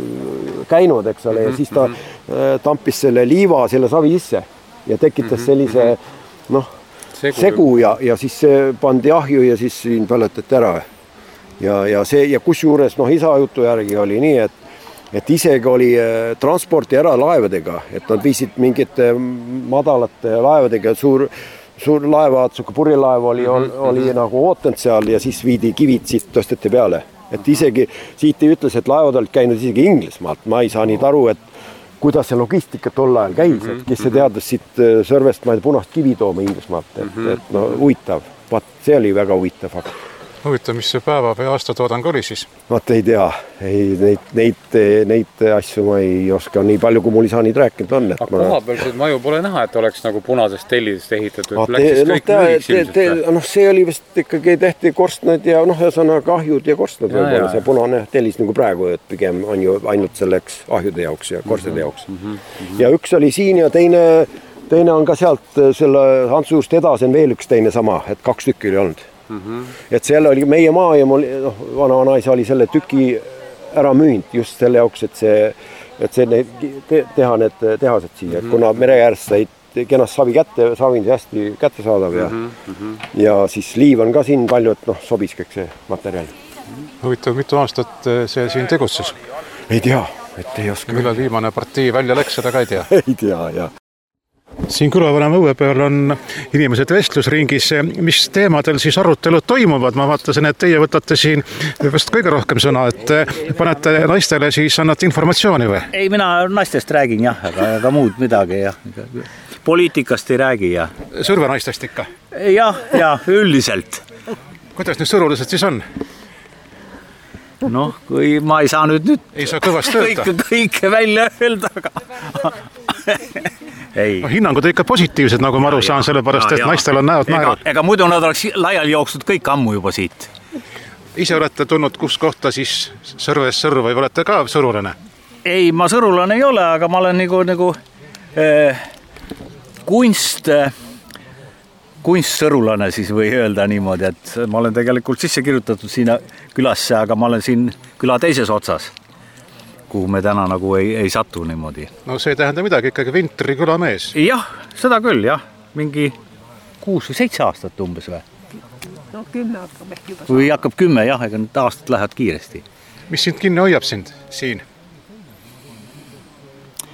käinud, eks ole, ja siis ta tampis selle liiva selle savi sisse ja tekitas sellise noh, segu, segu ja, ja siis see pandi ahju ja siis siin põletati ära. Ja, ja, see, ja kus juures noh, isa jutu järgi oli nii, et, et isegi oli transporti ära laevadega, et nad viisid mingite madalate laevadega, suur suur laevad, suke purilaev oli, oli, oli nagu ootanud seal ja siis viidi kivid siit tõsteti peale. Et isegi siit ei ütles, et laevad olid käinud isegi Inglismaalt. Ma ei saa nii aru, et kuidas see logistika tol ajal käis, et kes see teadas siit Sõrvest ma ei punast kivi tooma Inglismaalt. Et, et no huvitav, vaat see oli väga huvitav fakt. Huvitav, mis see päeva või aastatoodang oli siis? Vaat ei tea, ei, neid, neid, neid asju ma ei oska nii palju, kui mul isa neid rääkinud on. Aga ma... kohapealseid maju pole näha, et oleks nagu punasest tellisest ehitatud, et läks siis kõik müügiks ilmselt? Noh, see oli vist ikkagi tehti korstnad ja noh, ühesõnaga ahjud ja korstnad ja, võib-olla see punane tellis nagu praegu, et pigem on ju ainult selleks ahjude jaoks ja korstade jaoks. Mm -hmm. Ja üks oli siin ja teine, teine on ka sealt selle Hansuust edasi on veel üks teine sama, et kaks tükki oli olnud. Mm -hmm. Et selle oli meie maa ja mul, noh, vana-vanaisa oli selle tüki ära müünud just selle jaoks, et see, et see need, te, teha need tehased siia, mm -hmm. kuna mere äärest said kenast savi kätte, savi on hästi kättesaadav ja, mm -hmm. ja siis liiv on ka siin palju, et noh, sobis kõik see materjal. Huvitav, mitu aastat see siin tegutses? Ei tea, et ei oska. Millal viimane partii välja läks, seda ka ei tea? Ei tea, jah. Siin külavanema õue peal on inimesed vestlusringis. Mis teemadel siis arutelud toimuvad? Ma vaatasin, et teie võtate siin vast kõige rohkem sõna, et panete naistele siis annate informatsiooni või? Ei, mina naistest räägin jah, aga, aga muud midagi jah. Poliitikast ei räägi jah. Sõrve naistest ikka? Jah, jah, üldiselt. Kuidas nüüd sõruliselt siis on? Noh, kui ma ei saa nüüd nüüd ei saa kõvast öelda. Kõike, kõike välja öelda, aga ei. No, hinnangud ikka positiivsed, nagu ma aru saan, sellepärast, et naistel on näod naerud. Ega, ega muidu nad oleks laiali jooksnud kõik ammu juba siit. Ise olete tulnud kus kohta siis Sõrves Sõrru või olete ka sõrulane? Ei, ma sõrulane ei ole, aga ma olen nagu, nagu äh, kunst, äh, kunstsõrulane siis või öelda niimoodi, et ma olen tegelikult sisse kirjutatud siin külasse, aga ma olen siin küla teises otsas, kuhu me täna nagu ei, ei satu niimoodi. No see ei tähenda midagi, ikkagi Vintri külamees. Jah, seda küll, jah. Mingi kuus või seitse aastat umbes või? No kümme hakkab ehk juba. Või hakkab kümme, jah, ega need aastad lähevad kiiresti. Mis sind kinni hoiab sind siin?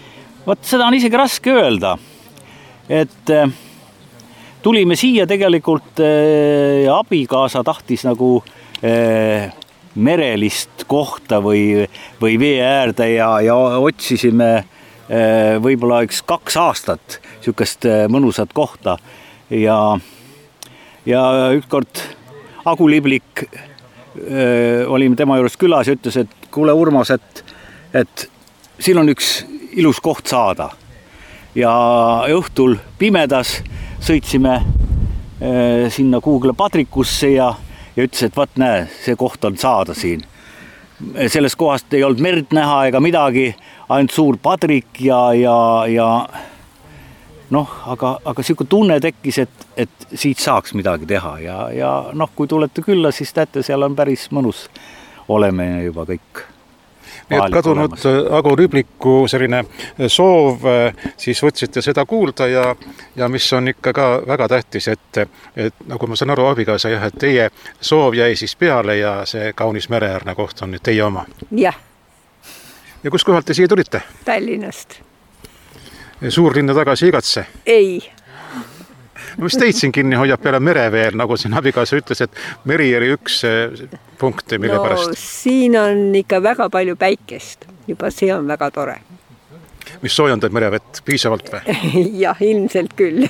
Vot seda on isegi raske öelda, et tulime siia tegelikult äh, abikaasa tahtis nagu äh, merelist kohta või, või vee äärde ja, ja otsisime äh, võib-olla üks kaks aastat sükest äh, mõnusat kohta ja, ja ükskord Agu Liblik äh, olime tema juures külas ja ütles, et kuule Urmas, et, et siin on üks ilus koht saada ja õhtul pimedas sõitsime äh, sinna kuhugile Padrikusse ja, ja ütles, et vaat näe, see koht on saada siin. Sellest kohast ei olnud merd näha ega midagi, ainult suur Padrik ja, ja, ja noh, aga, aga siuke tunne tekkis, et, et siit saaks midagi teha ja, ja noh, kui tulete külla, siis teate, seal on päris mõnus. Oleme juba kõik. Nii et kadunud Agu Libliku selline soov, siis võtsite seda kuulda ja, ja mis on ikka ka väga tähtis, et, et nagu ma saan aru, abikaasa jah, et teie soov jäi siis peale ja see kaunis mereäärne koht on nüüd teie oma. Jah. Ja kus kohalt te siia tulite? Tallinnast. Suurlinna tagasi igatse? Ei. No mis teid siin kinni hoiab peale mere veel, nagu siin abikaasa ütles, et meri oli üks punkt, mille no, pärast? Siin on ikka väga palju päikest, juba see on väga tore. Mis soojendab merevett piisavalt või? Jah, ilmselt küll.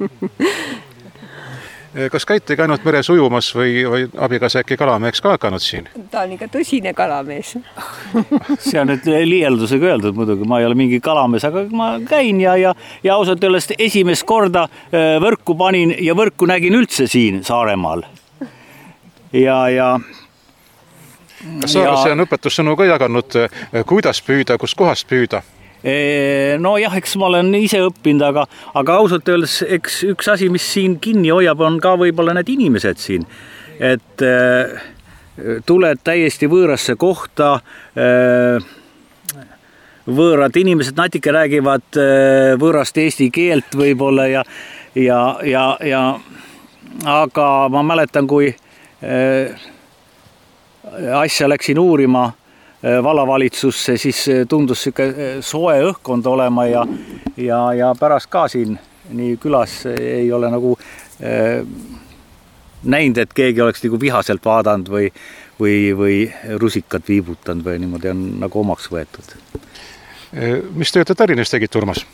Kas käitegi ainult meres ujumas või, või abikaasa äkki kalameeks ka hakanud siin? Ta on ikka tõsine kalamees. See on nüüd liieldusega öeldud muidugi, ma ei ole mingi kalamees, aga ma käin ja, ja, ja ausalt öeldes esimest korda võrku panin ja võrku nägin üldse siin Saaremaal. Ja, ja Kas Saaresse on õpetussõnu ka jaganud, kuidas püüda, kus kohast püüda? No jah, eks ma olen ise õppinud, aga, aga ausalt öeldes eks üks asi, mis siin kinni hoiab, on ka võib-olla need inimesed siin. Et äh, tuled täiesti võõrasse kohta, äh, võõrad inimesed natuke räägivad äh, võõrast eesti keelt võib-olla ja, ja, ja, ja aga ma mäletan, kui äh, asja läksin uurima vallavalitsusse, siis tundus siuke soe õhkkond olema ja, ja, ja pärast ka siin nii külas ei ole nagu äh, näinud, et keegi oleks nagu vihaselt vaadanud või, või, või rusikat viibutanud või niimoodi on nagu omaks võetud. Mis tööd te Tallinnas tegid, Urmas?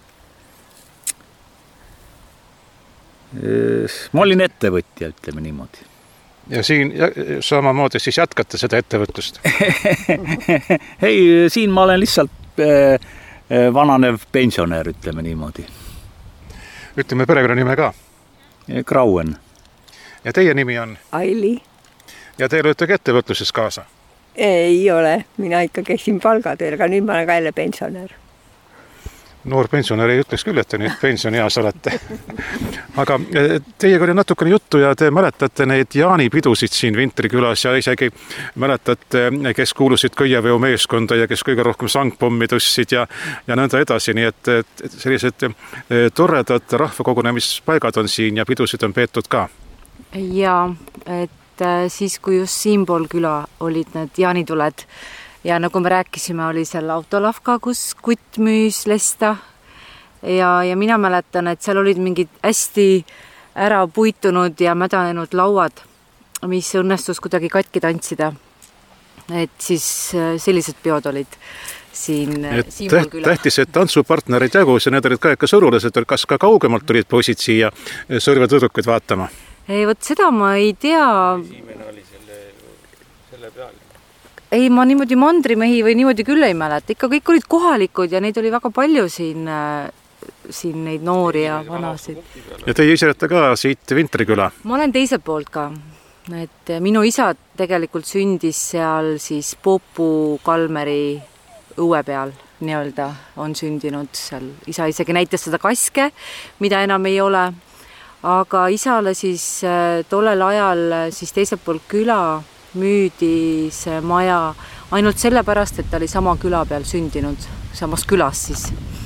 Ma olin ettevõtja, ütleme niimoodi. Ja siin samamoodi siis jätkate seda ettevõtlust? Ei, siin ma olen lihtsalt vananev pensionär, ütleme niimoodi. Ütleme perekonna nime ka? Grauen. Ja teie nimi on? Aili. Ja te olete ka ettevõtluses kaasa? Ei ole, mina ikka käisin palgatööl, aga nüüd ma olen ka jälle pensionär. Noor pensionär ei ütleks küll, et te nüüd pensionieas olete. Aga teiega oli natukene juttu ja te mäletate neid jaanipidusid siin Vintrikülas ja isegi mäletate, kes kuulusid köieveo meeskonda ja kes kõige rohkem sangpommi tõssid ja, ja nõnda edasi. Nii et, et sellised torredad rahvakogunemispaigad on siin ja pidusid on peetud ka. Ja, et siis kui just siinpool küla olid need jaanituled, ja nagu me rääkisime, oli seal autolavka, kus kutt müüs lesta ja, ja mina mäletan, et seal olid mingid hästi ära puitunud ja mädanenud lauad, mis õnnestus kuidagi katki tantsida. Et siis sellised peod olid siin siinpool küla. Tähtis, et tantsupartnerid jagus ja need olid ka ikka sõrulased, kas ka kaugemalt tulid poisid siia Sõrve tõdukuid vaatama? Ei, võt seda ma ei tea. Esimene oli selle, selle peal. Ei, ma niimoodi mandrimehi või niimoodi küll ei mäleta. Ikka kõik olid kohalikud ja neid oli väga palju siin, siin neid noori ja vanasid. Ja teie ise olete ka siit Vintriküla? Ma olen teiselt poolt ka. Et minu isa tegelikult sündis seal siis Poopu Kalmeri õue peal, nii-öelda on sündinud seal. Isa isegi näitas seda kaske, mida enam ei ole. Aga isale siis tollel ajal siis teiselt poolt küla müüdi see maja ainult sellepärast, et ta oli sama küla peal sündinud, samas külas siis.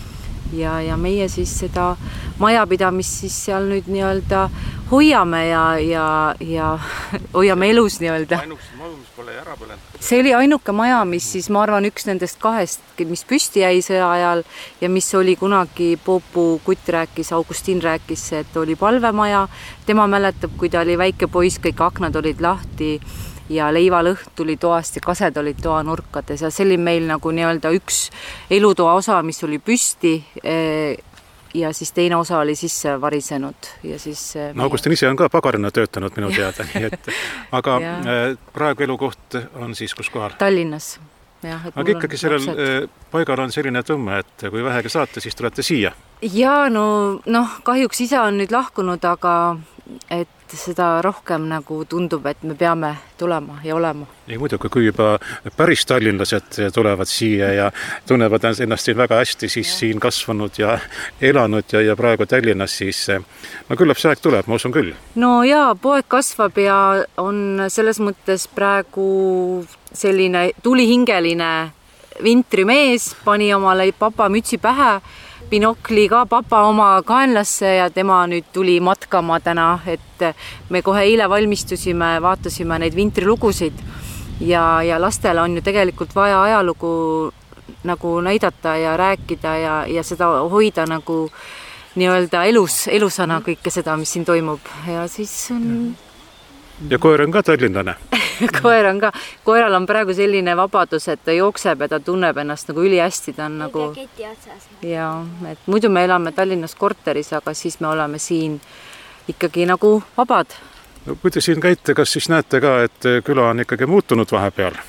ja, ja meie siis seda majapidamist siis seal nüüd nii-öelda hoiame ja, ja, ja hoiame elus nii-öelda. See oli ainuke maja, mis siis ma arvan üks nendest kahest, mis püsti jäi sõja ajal ja mis oli kunagi Poopu Kutt rääkis, Augustin rääkis, et oli palvemaja. Tema mäletab, kui ta oli väike poiss, kõik aknad olid lahti ja leivalõht tuli toast ja kased olid toa nurkades ja see oli meil nagu nii-öelda üks elutoa osa, mis oli püsti ja siis teine osa oli sisse varisenud ja siis no Augustin ise on ka pagarina töötanud minu teada, nii et aga praegu elukoht on siis kus kohal? Tallinnas. Ja, aga ikkagi sellel lapsed. Paigal on selline tõmme, et kui vähegi saate, siis tulete siia. Ja no, noh, kahjuks isa on nüüd lahkunud, aga et seda rohkem nagu tundub, et me peame tulema ja olema. Ja muidugi, kui juba päris tallinlased tulevad siia ja tunnevad ennast siin väga hästi, siis ja. Siin kasvanud ja elanud ja, ja praegu Tallinnas, siis no küllap see aeg tuleb, ma usun küll. No jaa, poeg kasvab ja on selles mõttes praegu selline tulihingeline vintrimees, pani omale papa mütsi pähe, binokli ka papa oma kaenlasse ja tema nüüd tuli matkama täna, et me kohe eile valmistusime, vaatasime neid vintrilugusid ja, ja lastel on ju tegelikult vaja ajalugu nagu näidata ja rääkida ja, ja seda hoida nagu nii-öelda elus, elusana kõike seda, mis siin toimub ja siis on... Ja koer on ka tallinlane. koer on ka, koeral on praegu selline vabadus, et ta jookseb ja ta tunneb ennast nagu üli hästi, ta on nagu... Ja, et muidu me elame Tallinnas korteris, aga siis me oleme siin ikkagi nagu vabad. No, kui te siin käite, kas siis näete ka, et küla on ikkagi muutunud vahepeal?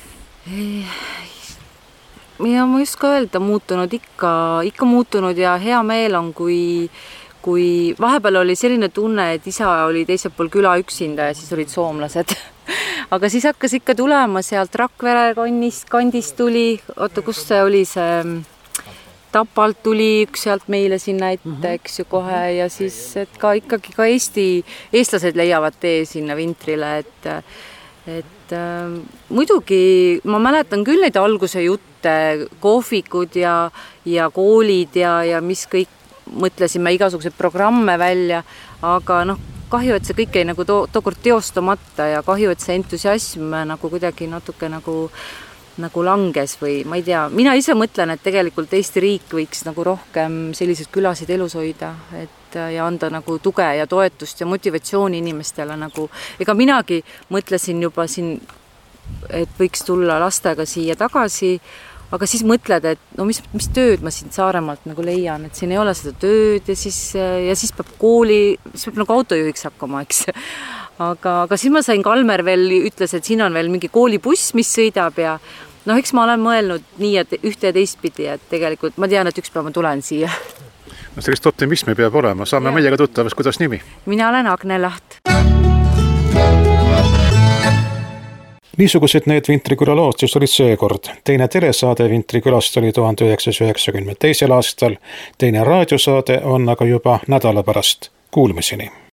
Ja ma just ka öelda, muutunud ikka, ikka muutunud ja hea meel on, kui kui vahepeal oli selline tunne, et isa oli teisel pool küla üksinda ja siis olid soomlased. Aga siis hakkas ikka tulema sealt Rakvere kandist, kandist tuli, oota, kus see oli see Tapalt tuli üks sealt meile sinna ette, eks ju kohe ja siis, et ka ikkagi ka Eesti, eestlased leiavad tee sinna vintrile, et et äh, muidugi ma mäletan küll neid alguse jutte, kohvikud ja, ja koolid ja, ja mis kõik mõtlesime igasuguseid programme välja, aga noh, kahju, et see kõik ei nagu to- tookord teostamata ja kahju, et see entusiasm nagu kuidagi natuke nagu, nagu langes või ma ei tea. Mina ise mõtlen, et tegelikult Eesti riik võiks nagu rohkem selliseid külasid elus hoida, et ja anda nagu tuge ja toetust ja motivatsiooni inimestele nagu. Ega minagi mõtlesin juba siin, et võiks tulla lastega siia tagasi, aga siis mõtled, et no mis, mis tööd ma siin Saaremaalt nagu leian, et siin ei ole seda tööd ja siis, ja siis peab kooli, siis peab nagu autojuhiks hakkama, eks. Aga, aga siis ma sain, Kalmer veel ütles, et siin on veel mingi koolibuss, mis sõidab ja noh, eks ma olen mõelnud nii, et ühte ja teistpidi, et tegelikult ma tean, et üks päev ma tulen siia. No sellist optimismi peab olema, saame meiega tuttavast, kuidas nimi? Mina olen Agne Laht. Niisugused need Vintriküla lood siis olid seekord. Teine telesaade Vintrikülast oli tuhande üheksasaja üheksakümne teisel aastal, teine raadiosaade on aga juba nädala pärast. Kuulmiseni!